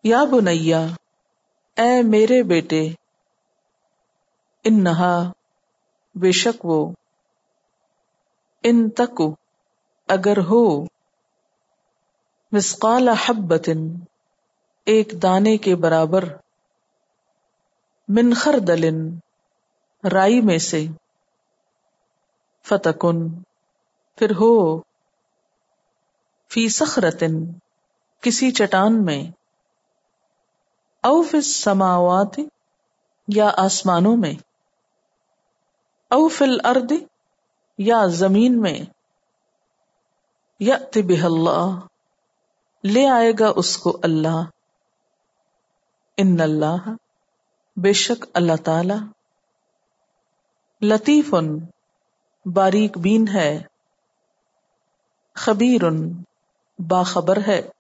या बुनैया, ए मेरे बेटे, इन्नहा, बेशक वो, इन तकु, अगर हो, मिस्काल हब्बतिन, एक दाने के बराबर, मिन खरदलिन, राई में से, फतकुन, फिर हो, फी सखरतिन, किसी चट्टान में, औ फिस समावाति, या आसमानों में, औ फिल अर्द, या जमीन में, यअति बिहल्लाह, ले आएगा उसको अल्लाह, इन्नल्लाह, बेशक अल्लाह ताला, लतीफुन, बारीक बीन है, खबीरुन, बाखबर है।